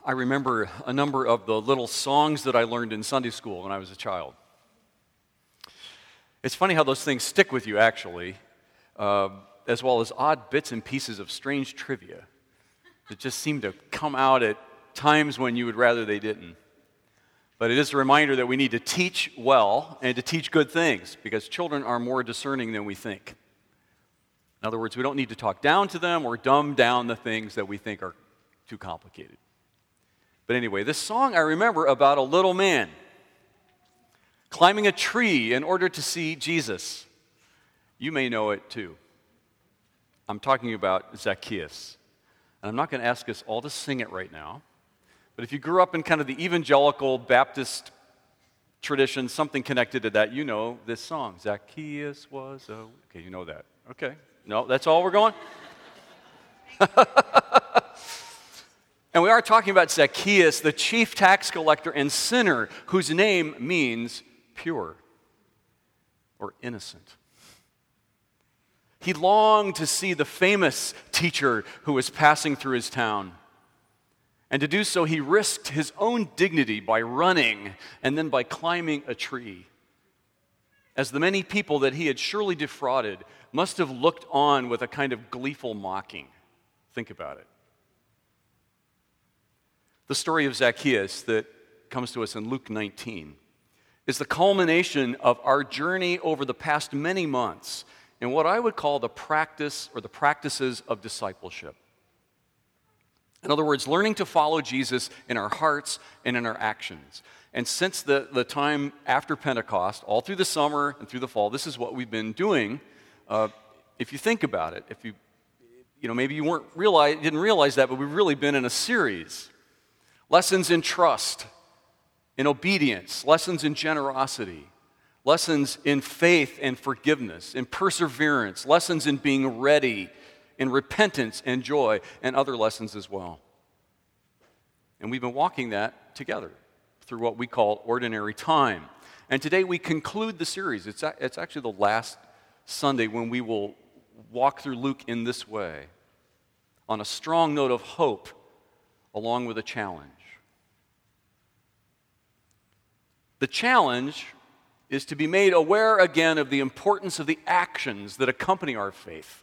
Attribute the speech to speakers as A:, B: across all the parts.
A: I remember a number of the little songs that I learned in Sunday school when I was a child. It's funny how those things stick with you, actually, as well as odd bits and pieces of strange trivia that just seem to come out at times when you would rather they didn't. But it is a reminder that we need to teach well and to teach good things, because children are more discerning than we think. In other words, we don't need to talk down to them or dumb down the things that we think are too complicated. But anyway, this song I remember about a little man climbing a tree in order to see Jesus. You may know it too. I'm talking about Zacchaeus. And I'm not going to ask us all to sing it right now. But if you grew up in kind of the evangelical Baptist tradition, something connected to that, you know this song. Zacchaeus was a... Okay, you know that. Okay. No, that's all we're going? And we are talking about Zacchaeus, the chief tax collector and sinner, whose name means pure or innocent. He longed to see the famous teacher who was passing through his town. And to do so, he risked his own dignity by running and then by climbing a tree, as the many people that he had surely defrauded must have looked on with a kind of gleeful mocking. Think about it. The story of Zacchaeus that comes to us in Luke 19 is the culmination of our journey over the past many months in what I would call the practice or the practices of discipleship. In other words, learning to follow Jesus in our hearts and in our actions. And since the time after Pentecost, all through the summer and through the fall, this is what we've been doing. If you think about it, if you maybe you didn't realize that, but we've really been in a series. Lessons in trust, in obedience, lessons in generosity, lessons in faith and forgiveness, in perseverance, lessons in being ready, in repentance and joy, and other lessons as well. And we've been walking that together through what we call ordinary time. And today we conclude the series. It's actually the last Sunday when we will walk through Luke in this way, on a strong note of hope, along with a challenge. The challenge is to be made aware again of the importance of the actions that accompany our faith.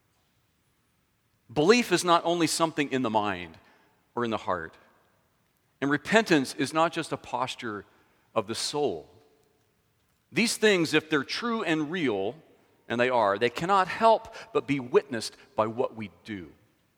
A: Belief is not only something in the mind or in the heart. And repentance is not just a posture of the soul. These things, if they're true and real, and they are, they cannot help but be witnessed by what we do.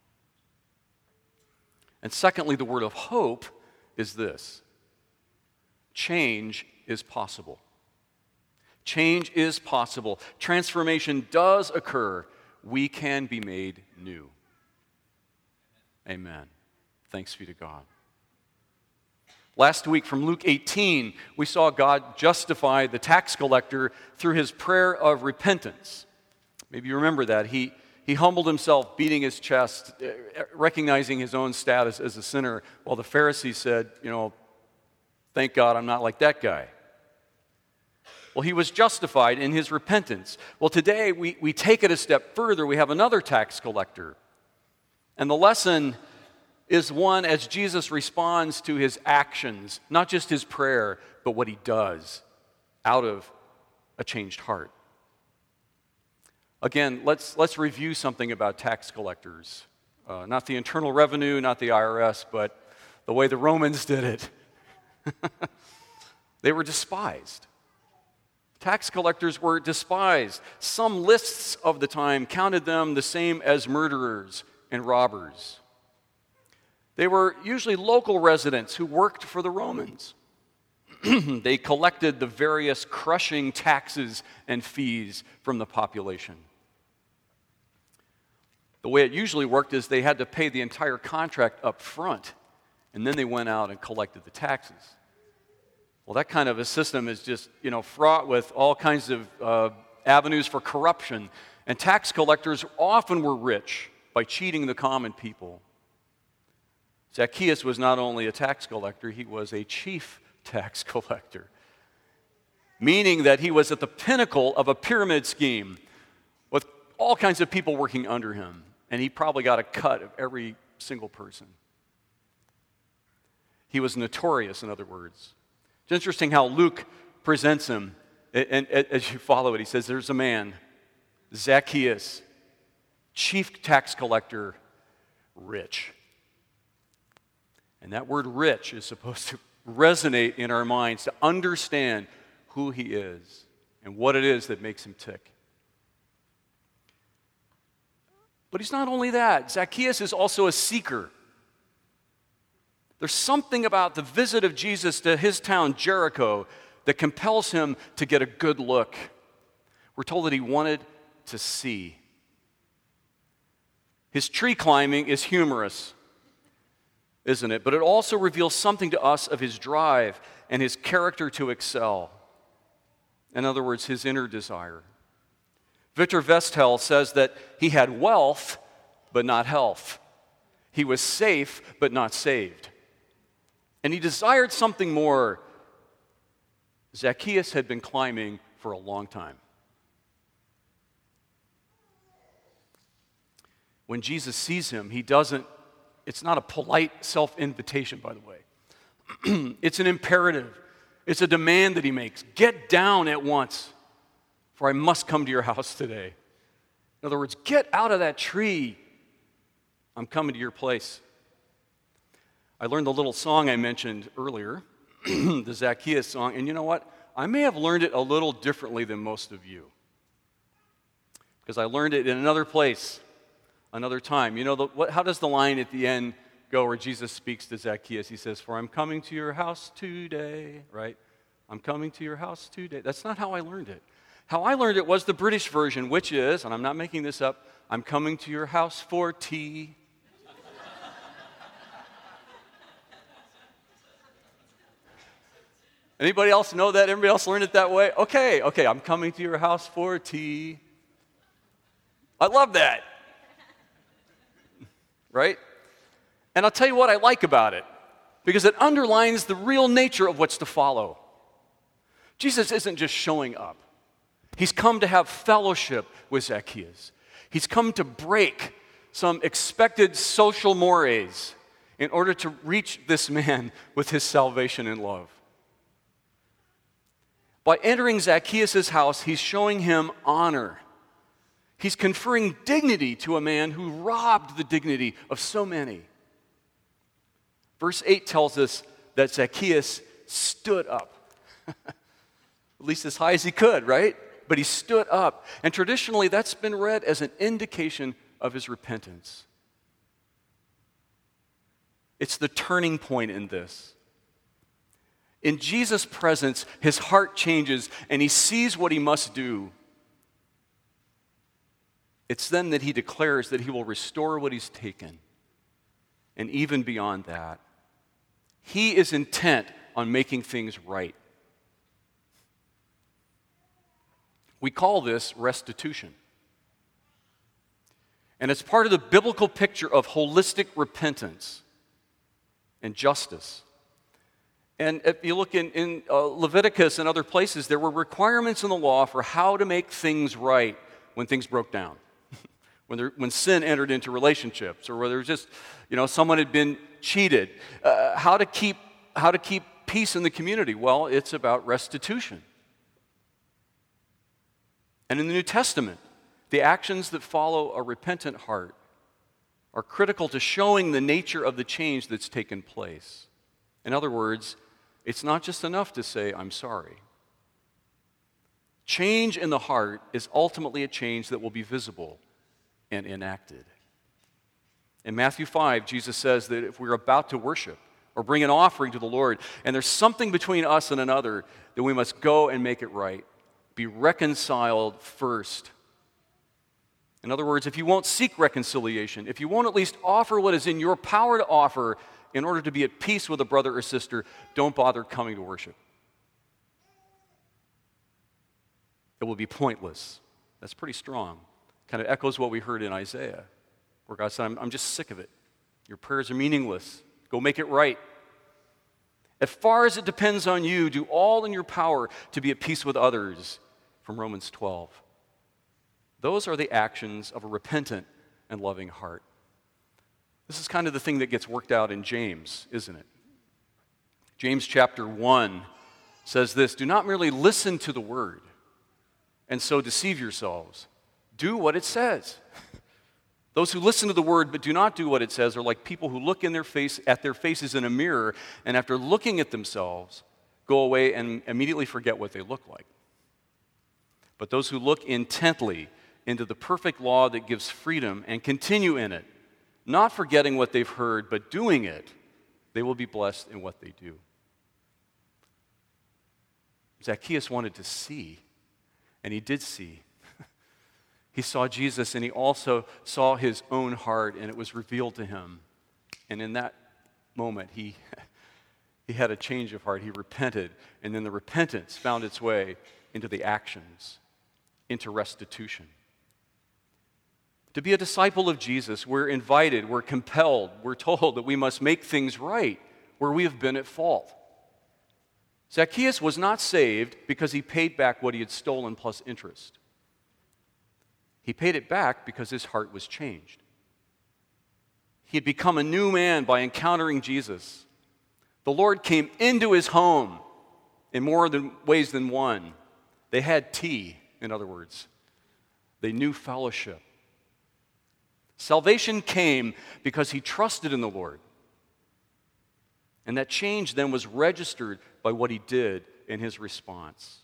A: And secondly, the word of hope is this: change is possible. Change is possible. Transformation does occur. We can be made new. Amen. Thanks be to God. Last week from Luke 18, we saw God justify the tax collector through his prayer of repentance. Maybe you remember that. He humbled himself, beating his chest, recognizing his own status as a sinner, while the Pharisees said, thank God I'm not like that guy. Well, he was justified in his repentance. Well, today we take it a step further. We have another tax collector. And the lesson is one as Jesus responds to his actions, not just his prayer, but what he does out of a changed heart. Again, let's review something about tax collectors. Not the Internal Revenue, not the IRS, but the way the Romans did it. They were despised. Tax collectors were despised. Some lists of the time counted them the same as murderers and robbers. They were usually local residents who worked for the Romans. They collected the various crushing taxes and fees from the population. The way it usually worked is they had to pay the entire contract up front, and then they went out and collected the taxes. Well, that kind of a system is just, fraught with all kinds of avenues for corruption. And tax collectors often were rich by cheating the common people. Zacchaeus was not only a tax collector, he was a chief tax collector, meaning that he was at the pinnacle of a pyramid scheme with all kinds of people working under him, and he probably got a cut of every single person. He was notorious, in other words. It's interesting how Luke presents him. And as you follow it, he says, there's a man, Zacchaeus, chief tax collector, rich. And that word rich is supposed to resonate in our minds to understand who he is and what it is that makes him tick. But he's not only that. Zacchaeus is also a seeker. There's something about the visit of Jesus to his town, Jericho, that compels him to get a good look. We're told that he wanted to see. His tree climbing is humorous, isn't it? But it also reveals something to us of his drive and his character to excel. In other words, his inner desire. Victor Vestel says that he had wealth, but not health. He was safe, but not saved. And he desired something more. Zacchaeus had been climbing for a long time. When Jesus sees him, it's not a polite self-invitation, by the way. It's an imperative. It's a demand that he makes. Get down at once, for I must come to your house today. In other words, get out of that tree. I'm coming to your place. I learned the little song I mentioned earlier, the Zacchaeus song, and you know what? I may have learned it a little differently than most of you, because I learned it in another place, another time. You know, how does the line at the end go where Jesus speaks to Zacchaeus? He says, for I'm coming to your house today, right? I'm coming to your house today. That's not how I learned it. How I learned it was the British version, which is, and I'm not making this up, I'm coming to your house for tea. Anybody else know that? Everybody else learned it that way? Okay, I'm coming to your house for tea. I love that. Right? And I'll tell you what I like about it, because it underlines the real nature of what's to follow. Jesus isn't just showing up. He's come to have fellowship with Zacchaeus. He's come to break some expected social mores in order to reach this man with his salvation and love. By entering Zacchaeus' house, he's showing him honor. He's conferring dignity to a man who robbed the dignity of so many. Verse 8 tells us that Zacchaeus stood up. At least as high as he could, right? But he stood up. And traditionally, that's been read as an indication of his repentance. It's the turning point in this. In Jesus' presence, his heart changes and he sees what he must do. It's then that he declares that he will restore what he's taken. And even beyond that, he is intent on making things right. We call this restitution. And it's part of the biblical picture of holistic repentance and justice. And if you look in Leviticus and other places, there were requirements in the law for how to make things right when things broke down. When sin entered into relationships, or whether it was just, someone had been cheated. How to keep peace in the community? Well, it's about restitution. And in the New Testament, the actions that follow a repentant heart are critical to showing the nature of the change that's taken place. In other words, it's not just enough to say, I'm sorry. Change in the heart is ultimately a change that will be visible and enacted. In Matthew 5, Jesus says that if we're about to worship or bring an offering to the Lord, and there's something between us and another, then we must go and make it right. Be reconciled first. In other words, if you won't seek reconciliation, if you won't at least offer what is in your power to offer in order to be at peace with a brother or sister, don't bother coming to worship. It will be pointless. That's pretty strong. Kind of echoes what we heard in Isaiah, where God said, I'm just sick of it. Your prayers are meaningless. Go make it right. As far as it depends on you, do all in your power to be at peace with others, from Romans 12. Those are the actions of a repentant and loving heart. This is kind of the thing that gets worked out in James, isn't it? James chapter 1 says this, "Do not merely listen to the word and so deceive yourselves. Do what it says. Those who listen to the word but do not do what it says are like people who look at their faces in a mirror, and after looking at themselves, go away and immediately forget what they look like. But those who look intently into the perfect law that gives freedom and continue in it, not forgetting what they've heard, but doing it, they will be blessed in what they do." Zacchaeus wanted to see, and he did see. He saw Jesus, and he also saw his own heart, and it was revealed to him. And in that moment, he had a change of heart. He repented, and then the repentance found its way into the actions, into restitution. To be a disciple of Jesus, we're invited, we're compelled, we're told that we must make things right where we have been at fault. Zacchaeus was not saved because he paid back what he had stolen plus interest. He paid it back because his heart was changed. He had become a new man by encountering Jesus. The Lord came into his home in more ways than one. They had tea, in other words. They knew fellowship. Salvation came because he trusted in the Lord. And that change then was registered by what he did in his response.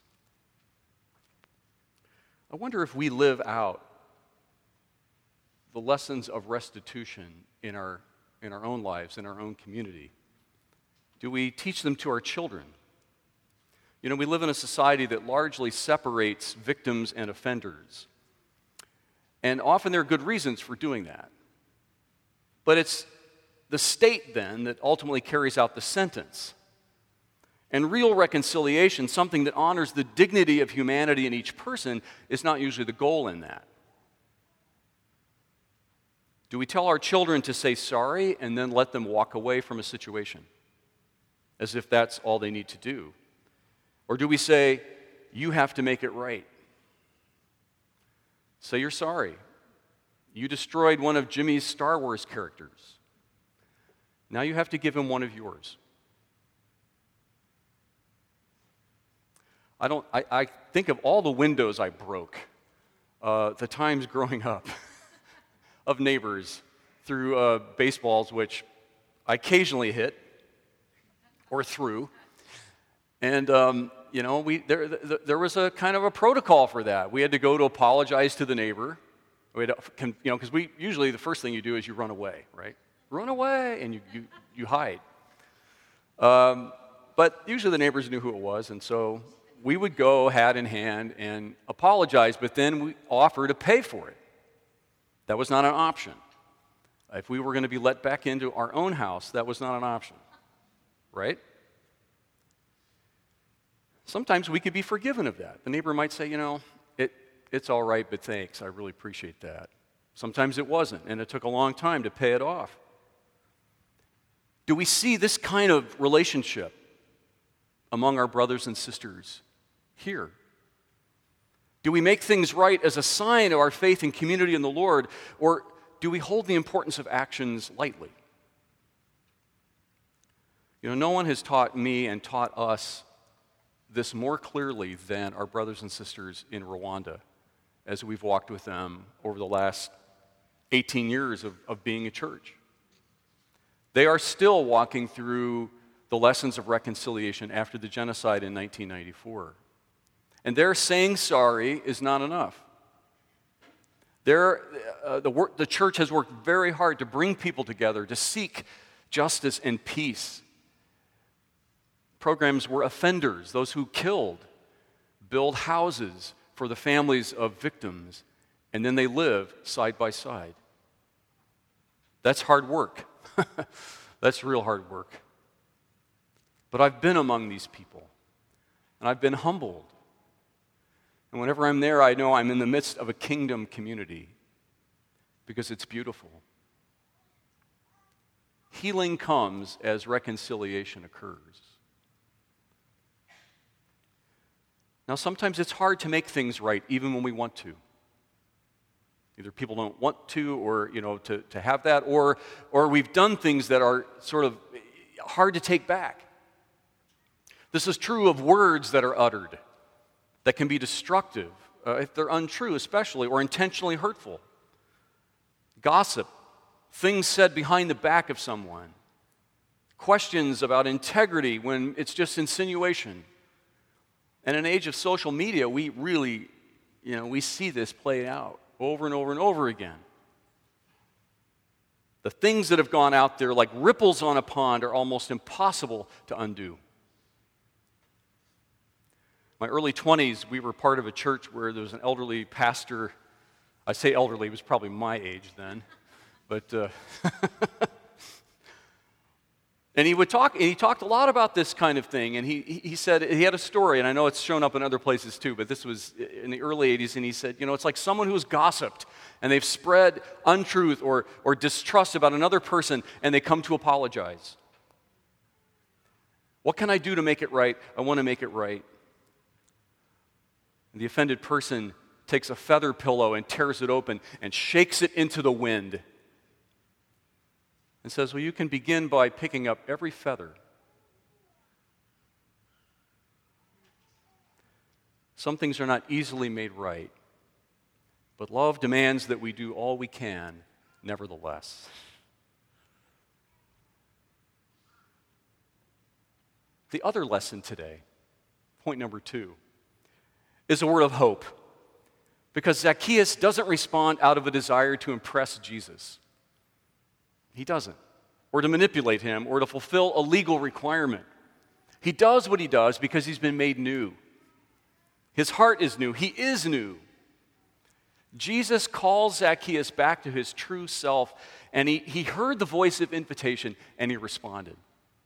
A: I wonder if we live out the lessons of restitution in our own lives, in our own community. Do we teach them to our children? You know, we live in a society that largely separates victims and offenders. And often there are good reasons for doing that. But it's the state then that ultimately carries out the sentence. And real reconciliation, something that honors the dignity of humanity in each person, is not usually the goal in that. Do we tell our children to say sorry and then let them walk away from a situation as if that's all they need to do? Or do we say, you have to make it right? Say you're sorry. You destroyed one of Jimmy's Star Wars characters. Now you have to give him one of yours. I think of all the windows I broke, the times growing up, of neighbors through baseballs, which I occasionally hit or threw. And, there was a kind of a protocol for that. We had to go to apologize to the neighbor. We had to, because usually the first thing you do is you run away, right? Run away, and you hide. But usually the neighbors knew who it was, and so we would go hat in hand and apologize, but then we offer to pay for it. That was not an option. If we were going to be let back into our own house, that was not an option, right? Sometimes we could be forgiven of that. The neighbor might say, it's all right, but thanks, I really appreciate that. Sometimes it wasn't, and it took a long time to pay it off. Do we see this kind of relationship among our brothers and sisters here? Do we make things right as a sign of our faith and community in the Lord, or do we hold the importance of actions lightly? No one has taught me and taught us this more clearly than our brothers and sisters in Rwanda as we've walked with them over the last 18 years of being a church. They are still walking through the lessons of reconciliation after the genocide in 1994. And their saying sorry is not enough. The church has worked very hard to bring people together, to seek justice and peace. Programs where offenders, those who killed, build houses for the families of victims, and then they live side by side. That's hard work. That's real hard work. But I've been among these people, and I've been humbled. And whenever I'm there, I know I'm in the midst of a kingdom community because it's beautiful. Healing comes as reconciliation occurs. Now, sometimes it's hard to make things right, even when we want to. Either people don't want to, or to have that, or we've done things that are sort of hard to take back. This is true of words that are uttered that can be destructive, if they're untrue especially, or intentionally hurtful. Gossip, things said behind the back of someone. Questions about integrity when it's just insinuation. And in an age of social media, we really, we see this play out over and over and over again. The things that have gone out there like ripples on a pond are almost impossible to undo. My early 20s, we were part of a church where there was an elderly pastor. I say elderly, he was probably my age then. But and he talked a lot about this kind of thing, and he said, he had a story, and I know it's shown up in other places too, but this was in the early 80s, and he said, it's like someone who's gossiped, and they've spread untruth or distrust about another person, and they come to apologize. What can I do to make it right? I want to make it right. And the offended person takes a feather pillow and tears it open and shakes it into the wind and says, well, you can begin by picking up every feather. Some things are not easily made right, but love demands that we do all we can, nevertheless. The other lesson today, point number 2, is a word of hope. Because Zacchaeus doesn't respond out of a desire to impress Jesus. He doesn't. Or to manipulate him, or to fulfill a legal requirement. He does what he does because he's been made new. His heart is new. He is new. Jesus calls Zacchaeus back to his true self, and he heard the voice of invitation, and he responded.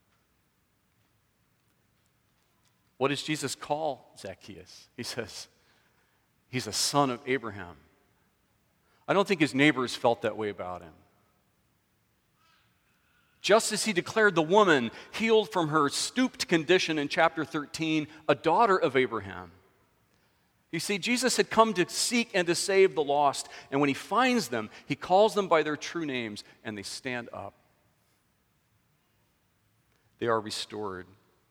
A: What does Jesus call Zacchaeus? He says, he's a son of Abraham. I don't think his neighbors felt that way about him. Just as he declared the woman healed from her stooped condition in chapter 13, a daughter of Abraham. You see, Jesus had come to seek and to save the lost, and when he finds them, he calls them by their true names, and they stand up. They are restored.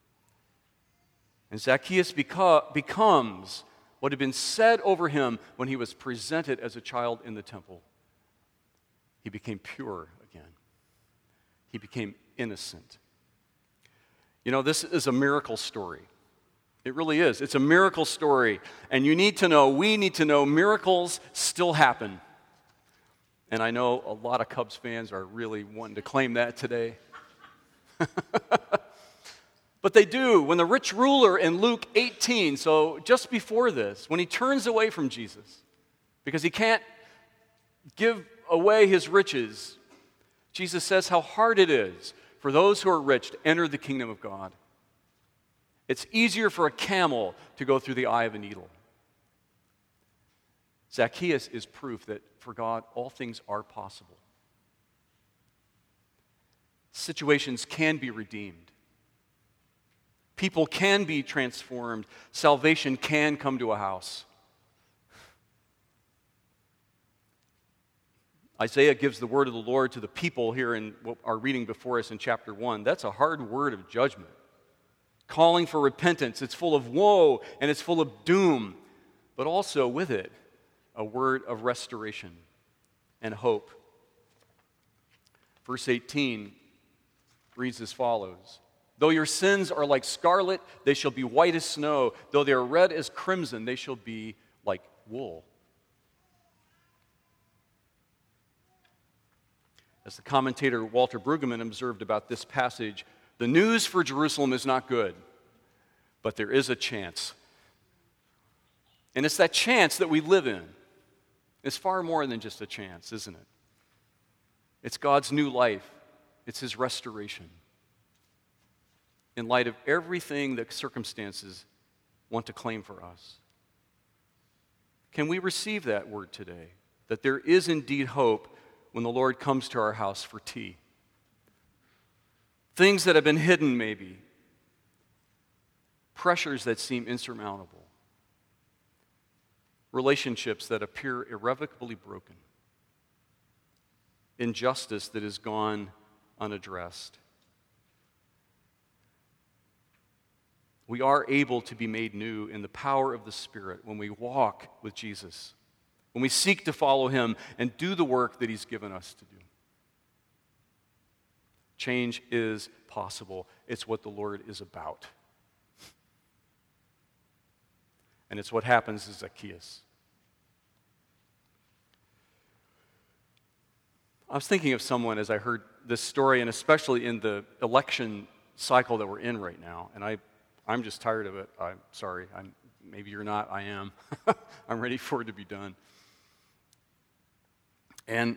A: And Zacchaeus becomes what had been said over him when he was presented as a child in the temple. He became pure again. He became innocent. This is a miracle story. It really is. It's a miracle story. And we need to know, miracles still happen. And I know a lot of Cubs fans are really wanting to claim that today. But they do. When the rich ruler in Luke 18, so just before this, when he turns away from Jesus, because he can't give away his riches, Jesus says how hard it is for those who are rich to enter the kingdom of God. It's easier for a camel to go through the eye of a needle. Zacchaeus is proof that for God, all things are possible. Situations can be redeemed. People can be transformed. Salvation can come to a house. Isaiah gives the word of the Lord to the people here in what our reading before us in chapter 1. That's a hard word of judgment. Calling for repentance. It's full of woe and it's full of doom. But also with it, a word of restoration and hope. Verse 18 reads as follows. Though your sins are like scarlet, they shall be white as snow. Though they are red as crimson, they shall be like wool. As the commentator Walter Brueggemann observed about this passage, the news for Jerusalem is not good, but there is a chance. And it's that chance that we live in. It's far more than just a chance, isn't it? It's God's new life. It's His restoration. In light of everything that circumstances want to claim for us. Can we receive that word today? That there is indeed hope when the Lord comes to our house for tea. Things that have been hidden, maybe. Pressures that seem insurmountable. Relationships that appear irrevocably broken. Injustice that is gone unaddressed. We are able to be made new in the power of the Spirit when we walk with Jesus, when we seek to follow him and do the work that he's given us to do. Change is possible. It's what the Lord is about. And it's what happens to Zacchaeus. I was thinking of someone as I heard this story, and especially in the election cycle that we're in right now. And I'm just tired of it. I'm sorry. Maybe you're not. I am. I'm ready for it to be done. And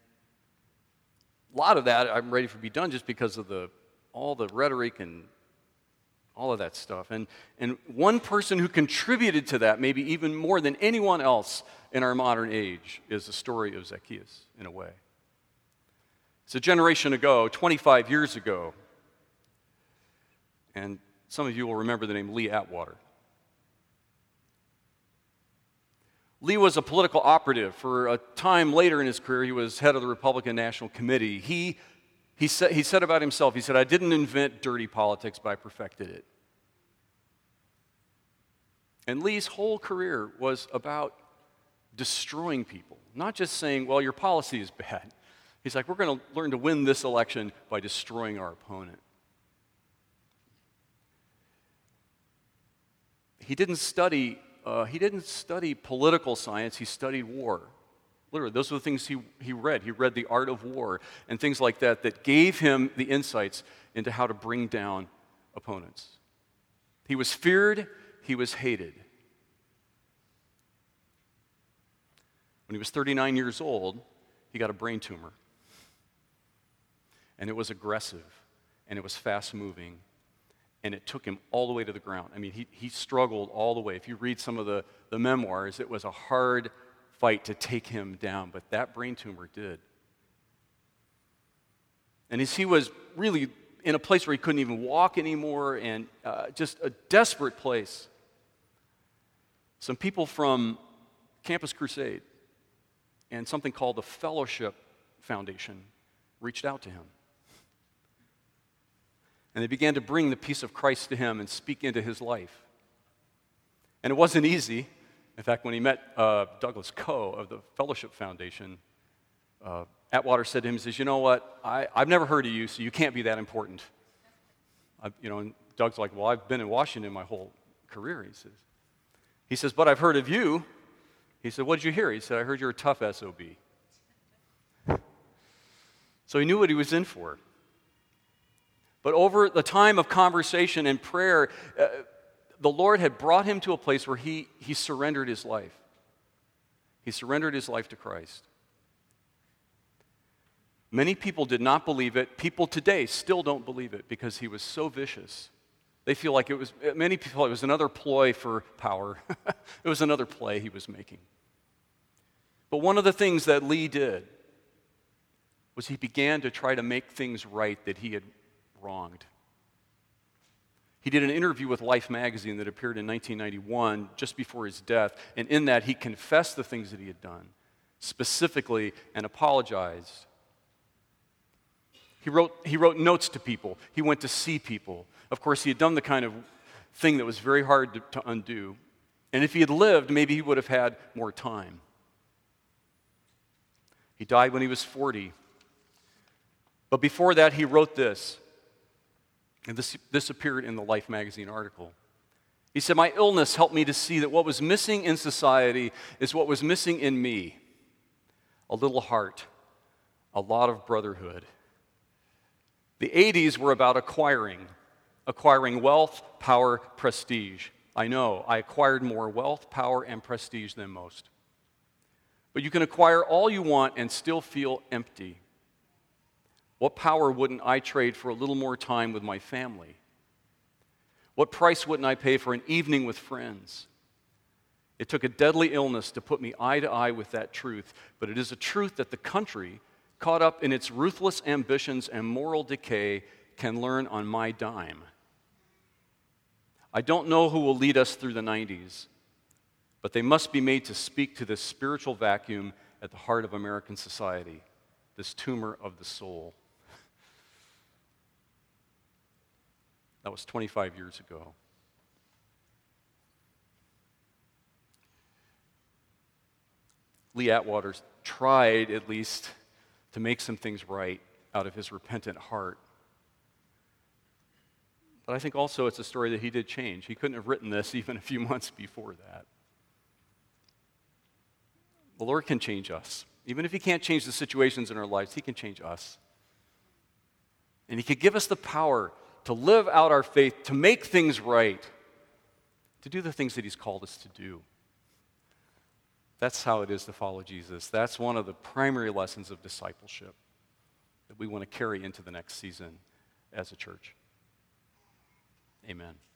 A: a lot of that I'm ready for to be done just because of all the rhetoric and all of that stuff. And one person who contributed to that, maybe even more than anyone else in our modern age, is the story of Zacchaeus, in a way. It's a generation ago, 25 years ago, and some of you will remember the name Lee Atwater. Lee was a political operative. For a time later in his career, he was head of the Republican National Committee. He said about himself, he said, "I didn't invent dirty politics, but I perfected it." And Lee's whole career was about destroying people, not just saying, well, your policy is bad. He's like, we're going to learn to win this election by destroying our opponent. He didn't study political science. He studied war. Literally, those are the things he read. He read The Art of War and things like that gave him the insights into how to bring down opponents. He was feared. He was hated. When he was 39 years old, he got a brain tumor. And it was aggressive, and it was fast-moving, and it took him all the way to the ground. I mean, he struggled all the way. If you read some of the memoirs, it was a hard fight to take him down, but that brain tumor did. And as he was really in a place where he couldn't even walk anymore, and just a desperate place, some people from Campus Crusade and something called the Fellowship Foundation reached out to him. And they began to bring the peace of Christ to him and speak into his life. And it wasn't easy. In fact, when he met Douglas Coe of the Fellowship Foundation, Atwater said to him, he says, "You know what? I've never heard of you, so you can't be that important." And Doug's like, "Well, I've been in Washington my whole career," He says, "But I've heard of you." He said, "What did you hear?" He said, "I heard you're a tough SOB." So he knew what he was in for. But over the time of conversation and prayer, the Lord had brought him to a place where he surrendered his life. He surrendered his life to Christ. Many people did not believe it. People today still don't believe it because he was so vicious. They feel like many people, it was another ploy for power. It was another play he was making. But one of the things that Lee did was he began to try to make things right that he had wronged. He did an interview with Life magazine that appeared in 1991, just before his death, and in that he confessed the things that he had done, specifically, and apologized. He wrote notes to people. He went to see people. Of course, he had done the kind of thing that was very hard to undo, and if he had lived, maybe he would have had more time. He died when he was 40. But before that, he wrote this. And this appeared in the Life magazine article. He said, "My illness helped me to see that what was missing in society is what was missing in me. A little heart, a lot of brotherhood." The 80s were about acquiring wealth, power, prestige. I know, I acquired more wealth, power, and prestige than most. But you can acquire all you want and still feel empty. What power wouldn't I trade for a little more time with my family? What price wouldn't I pay for an evening with friends? It took a deadly illness to put me eye to eye with that truth, but it is a truth that the country, caught up in its ruthless ambitions and moral decay, can learn on my dime. I don't know who will lead us through the 90s, but they must be made to speak to this spiritual vacuum at the heart of American society, this tumor of the soul. That was 25 years ago. Lee Atwater tried, at least, to make some things right out of his repentant heart. But I think also it's a story that he did change. He couldn't have written this even a few months before that. The Lord can change us. Even if he can't change the situations in our lives, he can change us. And he could give us the power to live out our faith, to make things right, to do the things that he's called us to do. That's how it is to follow Jesus. That's one of the primary lessons of discipleship that we want to carry into the next season as a church. Amen.